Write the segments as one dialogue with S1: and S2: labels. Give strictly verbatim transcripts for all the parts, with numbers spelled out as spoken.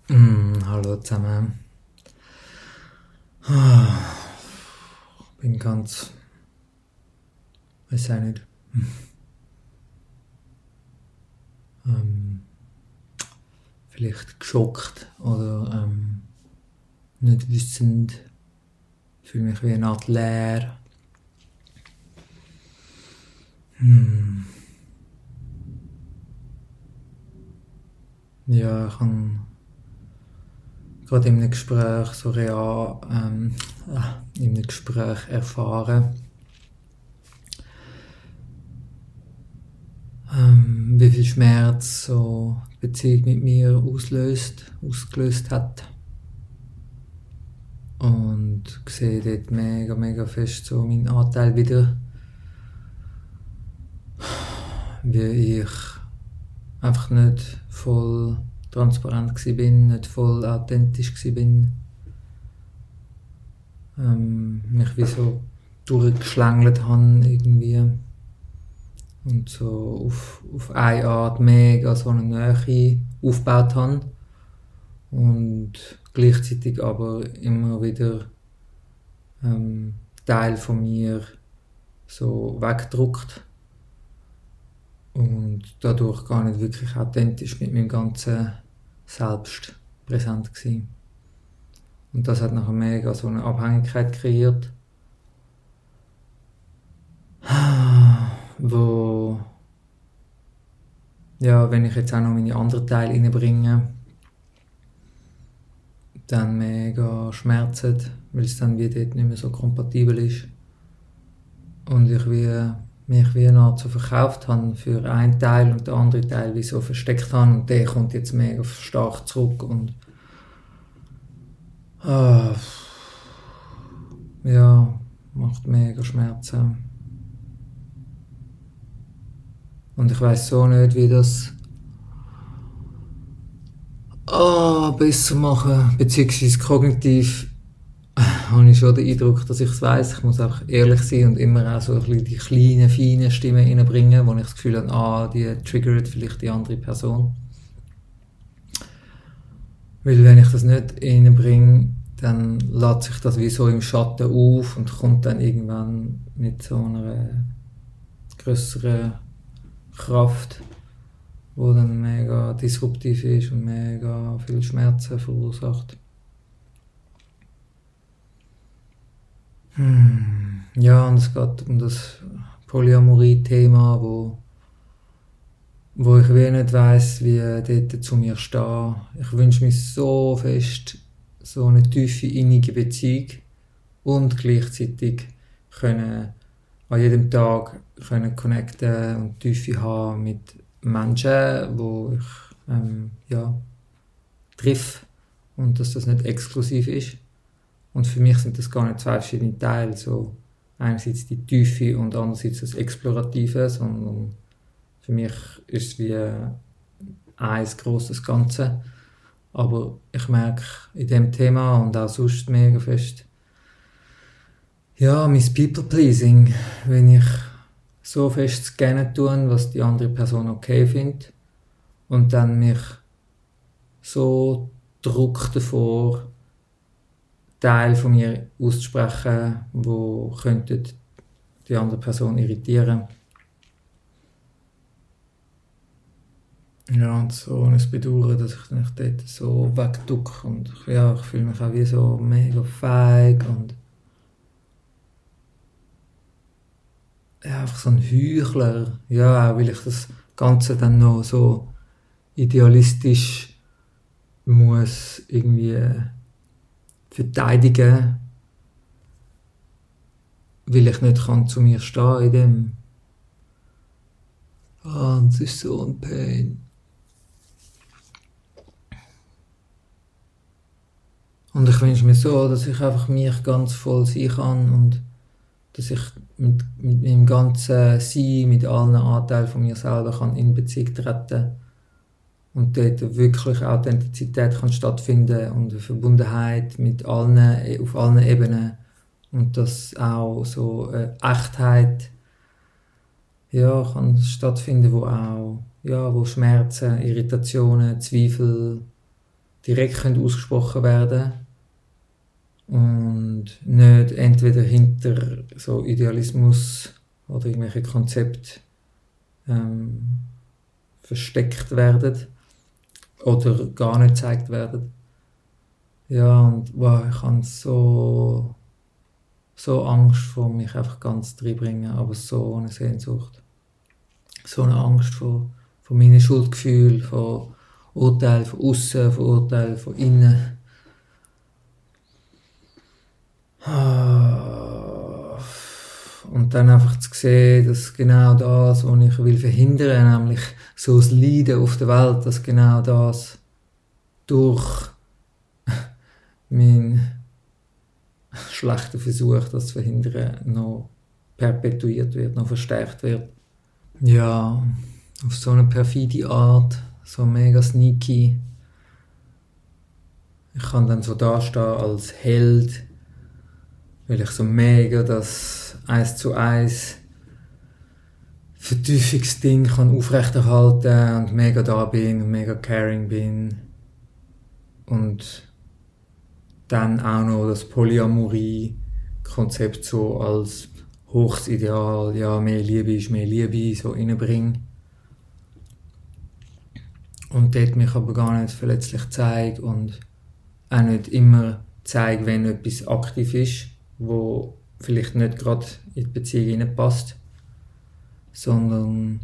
S1: Mm, hallo zusammen. Ah, bin ganz, weiß auch nicht, ähm, vielleicht geschockt oder ähm, nicht wissend. Fühle mich wie eine Art leer. Hm. Ja, ich habe gerade in einem Gespräch so real, ähm, äh, in einem Gespräch erfahren, ähm, wie viel Schmerz so die Beziehung mit mir auslöst, ausgelöst hat. Und sehe dort mega, mega fest so meinen Anteil wieder, wie ich einfach nicht voll transparent war, nicht voll authentisch war, ähm, mich wie so durchgeschlängelt habe irgendwie und so auf, auf eine Art mega so eine Nähe aufgebaut habe und gleichzeitig aber immer wieder ähm, Teil von mir so wegdruckt und dadurch gar nicht wirklich authentisch mit meinem ganzen Selbst präsent gewesen. Und das hat nachher mega so eine Abhängigkeit kreiert, wo, ja, wenn ich jetzt auch noch meine anderen Teile reinbringe, dann mega schmerzt, weil es dann wie dort nicht mehr so kompatibel ist. Und ich wie, mich wie eine Art so verkauft habe für einen Teil und den anderen Teil wie so versteckt habe und der kommt jetzt mega stark zurück und ah, ja, macht mega Schmerzen. Und ich weiß so nicht, wie das ah, besser machen, beziehungsweise kognitiv habe ich schon den Eindruck, dass ich es weiss. Ich muss einfach ehrlich sein und immer auch so ein bisschen die kleinen, feinen Stimmen reinbringen, wo ich das Gefühl habe, ah, die triggert vielleicht die andere Person. Weil wenn ich das nicht reinbringe, dann lädt sich das wie so im Schatten auf und kommt dann irgendwann mit so einer grösseren Kraft, wo dann mega disruptiv ist und mega viel Schmerzen verursacht. Hm. Ja, und es geht um das Polyamorie-Thema, wo, wo ich wie nicht weiss, wie dort zu mir stehe. Ich wünsche mir so fest so eine tiefe, innige Beziehung und gleichzeitig können an jedem Tag können connecten und Tiefe haben mit Menschen, wo ich ähm, ja, triff und dass das nicht exklusiv ist. Und für mich sind das gar nicht zwei verschiedene Teile, so einerseits die Tiefe und andererseits das Explorative, sondern für mich ist es wie ein grosses Ganze. Aber ich merke in dem Thema und auch sonst mega fest, ja, mein People-Pleasing, wenn ich so fest scannen tue, was die andere Person okay findet und dann mich so Druck davor, Teil von mir auszusprechen, wo könnte die andere Person irritieren. Ja, und so ein Bedauern, dass ich mich dort so wegducke und ja, ich fühle mich auch wie so mega feig und ja, einfach so ein Heuchler. Ja, auch weil ich das Ganze dann noch so idealistisch muss irgendwie verteidigen, weil ich nicht kann zu mir stehen in dem. Ah, oh, das ist so ein Pain. Und ich wünsche mir so, dass ich einfach mich ganz voll sein kann und dass ich mit, mit meinem ganzen Sein, mit allen Anteilen von mir selber kann in Beziehung treten und dort wirklich Authentizität kann stattfinden und eine Verbundenheit mit allen, auf allen Ebenen und dass auch so eine Echtheit ja, kann stattfinden, wo auch ja, wo Schmerzen, Irritationen, Zweifel, direkt können ausgesprochen werden und nicht entweder hinter so Idealismus oder irgendwelche Konzepte ähm, versteckt werden oder gar nicht gezeigt werden. Ja, und wow, ich habe so, so Angst vor mich einfach ganz reinbringen, aber so eine Sehnsucht. So eine Angst vor, vor meinen Schuldgefühlen, vor Urteilen von außen, vor Urteilen von innen. Und dann einfach zu sehen, dass genau das, was ich will verhindern, nämlich so das Leiden auf der Welt, dass genau das durch mein schlechter Versuch, das zu verhindern, noch perpetuiert wird, noch verstärkt wird. Ja, auf so eine perfide Art, so mega sneaky. Ich kann dann so dastehen als Held, weil ich so mega das eins zu eins Vertiefungsding kann aufrechterhalten und mega da bin und mega caring bin. Und dann auch noch das Polyamorie-Konzept so als hochs Ideal, ja, mehr Liebe ist mehr Liebe, so reinbringen. Und dort mich aber gar nicht verletzlich zeige und auch nicht immer zeige, wenn etwas aktiv ist, wo vielleicht nicht gerade in die Beziehung reinpasst, sondern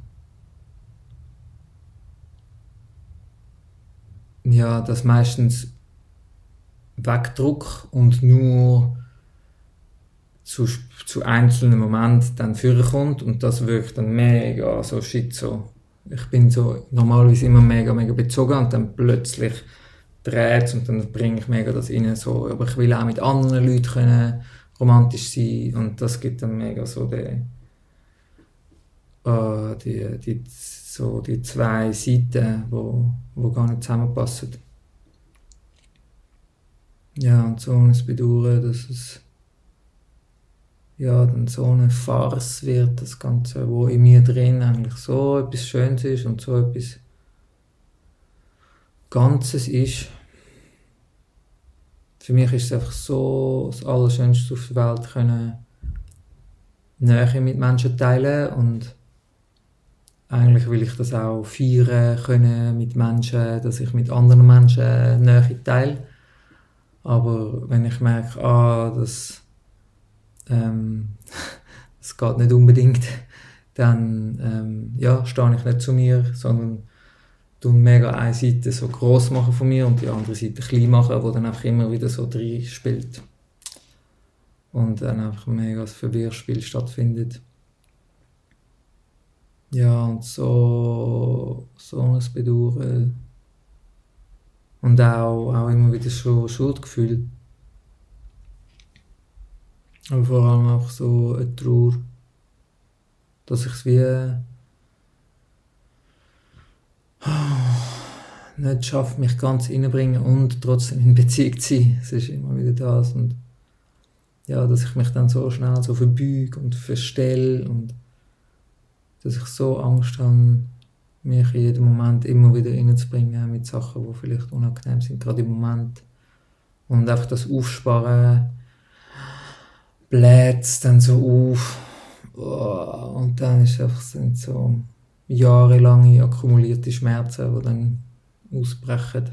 S1: ja, das meistens wegdruck und nur zu, zu einzelnen Momenten dann vorkommt und das wirkt dann mega so shit so. Ich bin so normalerweise immer mega, mega bezogen und dann plötzlich dreht und dann bringe ich mega das rein so, aber ich will auch mit anderen Leuten können romantisch sein und das gibt dann mega so den, äh, die, die, so die zwei Seiten, wo, wo gar nicht zusammenpassen. Ja, und so ein Bedauern, dass es ja, dann so eine Farce wird, das Ganze, wo in mir drin eigentlich so etwas Schönes ist und so etwas Ganzes ist. Für mich ist es einfach so das Allerschönste auf der Welt, können Nähe mit Menschen teilen und eigentlich will ich das auch feiern können mit Menschen, dass ich mit anderen Menschen Nähe teile. Aber wenn ich merke, ah, das, ähm, das geht nicht unbedingt, dann ähm, ja, stehe ich nicht zu mir, sondern tue mega eine Seite so gross machen von mir und die andere Seite klein machen, wo dann einfach immer wieder so drin spielt. Und dann einfach mega das Verwirrspiel stattfindet. Ja, und so, so ein Bedauern. Und auch, auch immer wieder so Schuldgefühl. Aber vor allem auch so eine Trauer, dass ich es wie nicht schaffe, mich ganz reinzubringen und trotzdem in Beziehung zu sein. Es ist immer wieder das. Und ja, dass ich mich dann so schnell so verbeuge und verstelle und dass ich so Angst habe, mich in jedem Moment immer wieder reinzubringen mit Sachen, die vielleicht unangenehm sind, gerade im Moment. Und einfach das Aufsparen bläht es dann so auf. Und dann ist es einfach, sind so jahrelange akkumulierte Schmerzen, die dann ausbrechen.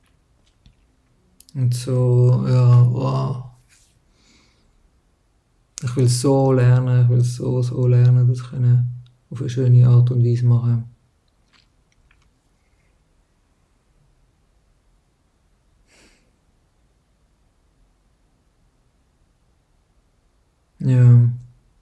S1: Und so, ja, wow. Ich will so lernen, ich will so, so lernen, das können auf eine schöne Art und Weise machen. Ja.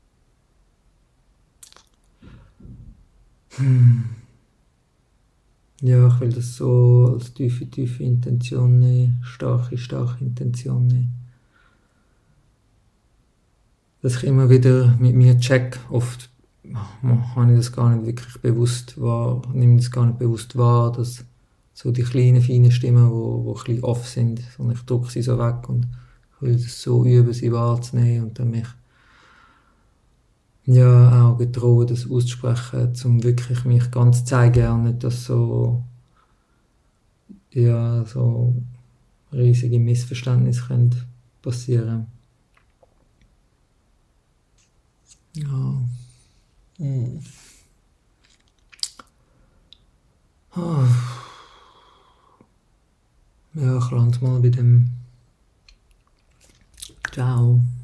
S1: Hm. Ja, ich will das so als tiefe, tiefe Intention nehmen, starke, starke Intention nehmen. Dass ich immer wieder mit mir check, oft habe ich das gar nicht wirklich bewusst wahr, nehme das gar nicht bewusst wahr, dass so die kleinen, feinen Stimmen, wo, wo ein bisschen off sind, sondern ich drücke sie so weg und ich will das so üben, sie wahrzunehmen und dann mich ja auch getrauen, das auszusprechen, um wirklich mich ganz zu zeigen und nicht das so ja, so riesige Missverständnisse können passieren. Ja. Hm. Ah. Ja, ich lande mal bei dem. Ciao.